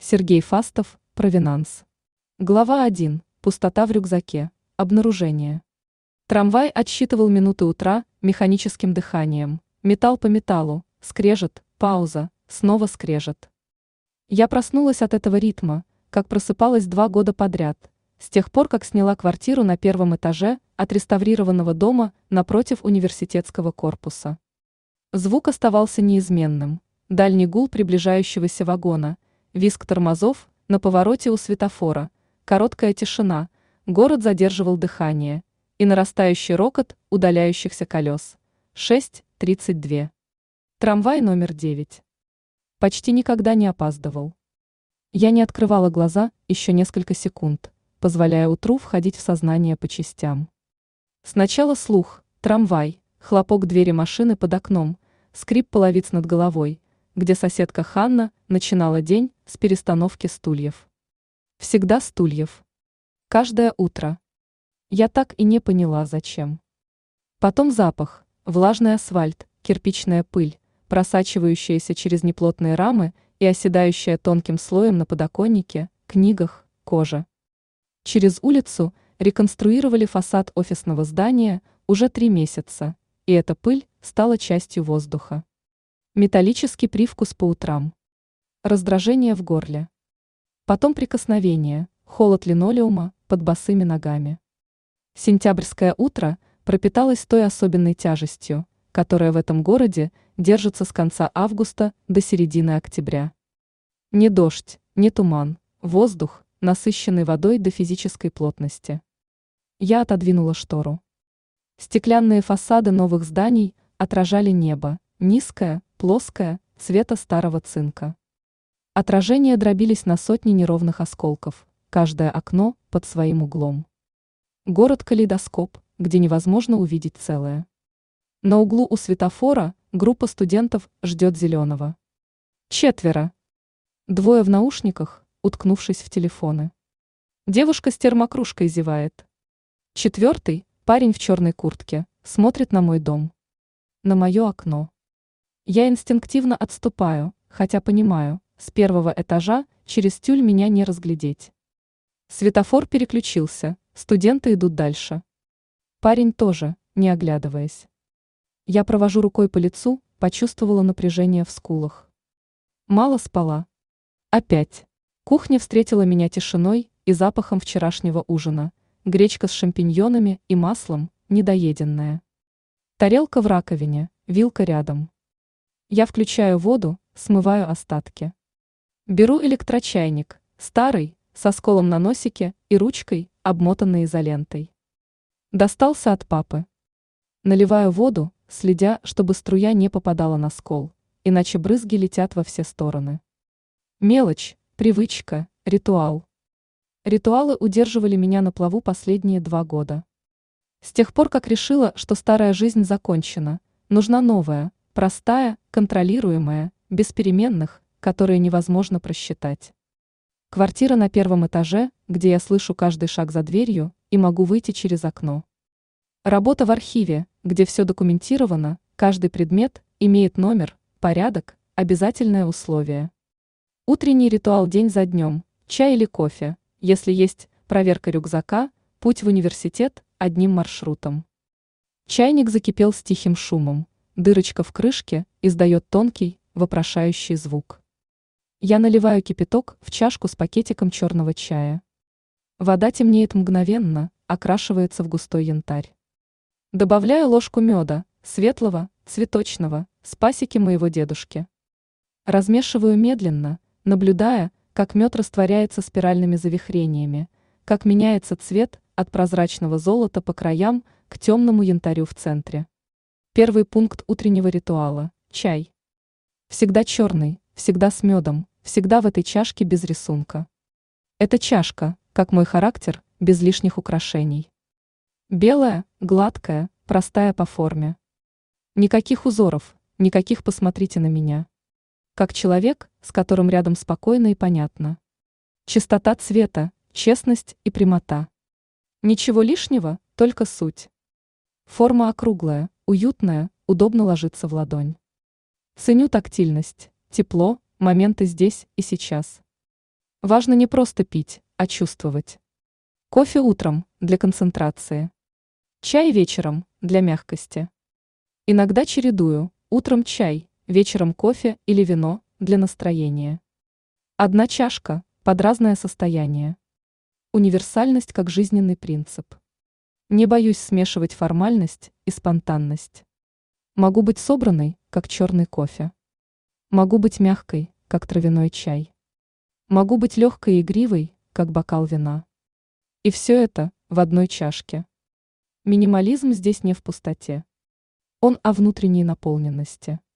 Сергей Фастов, провинанс. Глава 1. Пустота в рюкзаке. Обнаружение. Трамвай отсчитывал минуты утра механическим дыханием. Металл по металлу, скрежет, пауза, снова скрежет. Я проснулась от этого ритма, как просыпалась 2 года подряд, с тех пор, как сняла квартиру на 1-м этаже отреставрированного дома напротив университетского корпуса. Звук оставался неизменным. Дальний гул приближающегося вагона, визг тормозов на повороте у светофора, короткая тишина, город задерживал дыхание и нарастающий рокот удаляющихся колес. 6:32. Трамвай номер 9. Почти никогда не опаздывал. Я не открывала глаза еще несколько секунд, позволяя утру входить в сознание по частям. Сначала слух, трамвай, хлопок двери машины под окном, скрип половиц над головой, где соседка Ханна начинала день с перестановки стульев. Всегда стульев. Каждое утро. Я так и не поняла, зачем. Потом запах, влажный асфальт, кирпичная пыль, просачивающаяся через неплотные рамы и оседающая тонким слоем на подоконнике, книгах, кожа. Через улицу реконструировали фасад офисного здания уже 3 месяца, и эта пыль стала частью воздуха. Металлический привкус по утрам. Раздражение в горле. Потом прикосновение, холод линолеума под босыми ногами. Сентябрьское утро пропиталось той особенной тяжестью, которая в этом городе держится с конца августа до середины октября. Не дождь, не туман, воздух, насыщенный водой до физической плотности. Я отодвинула штору. Стеклянные фасады новых зданий отражали небо, низкое, плоское, цвета старого цинка. Отражения дробились на сотни неровных осколков, каждое окно под своим углом. Город-калейдоскоп, где невозможно увидеть целое. На углу у светофора группа студентов ждет зеленого. 4. 2 в наушниках, уткнувшись в телефоны. Девушка с термокружкой зевает. 4. Парень в черной куртке, смотрит на мой дом. На мое окно. Я инстинктивно отступаю, хотя понимаю, с 1-го этажа через тюль меня не разглядеть. Светофор переключился, студенты идут дальше. Парень тоже, не оглядываясь. Я провожу рукой по лицу, почувствовала напряжение в скулах. Мало спала. Опять. Кухня встретила меня тишиной и запахом вчерашнего ужина. Гречка с шампиньонами и маслом, недоеденная. Тарелка в раковине, вилка рядом. Я включаю воду, смываю остатки. Беру электрочайник, старый, со сколом на носике и ручкой, обмотанной изолентой. Достался от папы. Наливаю воду, следя, чтобы струя не попадала на скол, иначе брызги летят во все стороны. Мелочь, привычка, ритуал. Ритуалы удерживали меня на плаву последние 2 года. С тех пор, как решила, что старая жизнь закончена, нужна новая, простая, контролируемая, без переменных, которые невозможно просчитать. Квартира на 1-м этаже, где я слышу каждый шаг за дверью и могу выйти через окно. Работа в архиве, где все документировано, каждый предмет имеет номер, порядок, обязательное условие. Утренний ритуал день за днем, чай или кофе, если есть проверка рюкзака, путь в университет одним маршрутом. Чайник закипел с тихим шумом, дырочка в крышке издает тонкий, вопрошающий звук. Я наливаю кипяток в чашку с пакетиком черного чая. Вода темнеет мгновенно, окрашивается в густой янтарь. Добавляю ложку меда, светлого, цветочного, с пасеки моего дедушки. Размешиваю медленно, наблюдая, как мед растворяется спиральными завихрениями, как меняется цвет от прозрачного золота по краям к темному янтарю в центре. Первый пункт утреннего ритуала – чай. Всегда черный, всегда с медом, всегда в этой чашке без рисунка. Эта чашка, как мой характер, без лишних украшений. Белая, гладкая, простая по форме. Никаких узоров, никаких «посмотрите на меня». Как человек, с которым рядом спокойно и понятно. Чистота цвета, честность и прямота. Ничего лишнего, только суть. Форма округлая, уютная, удобно ложится в ладонь. Ценю тактильность, тепло, моменты здесь и сейчас. Важно не просто пить, а чувствовать. Кофе утром для концентрации. Чай вечером для мягкости. Иногда чередую: утром чай, вечером кофе или вино для настроения. Одна чашка под разное состояние. Универсальность как жизненный принцип. Не боюсь смешивать формальность и спонтанность. Могу быть собранной, как черный кофе. Могу быть мягкой, как травяной чай. Могу быть легкой и игривой, как бокал вина. И все это в одной чашке. Минимализм здесь не в пустоте. Он о внутренней наполненности.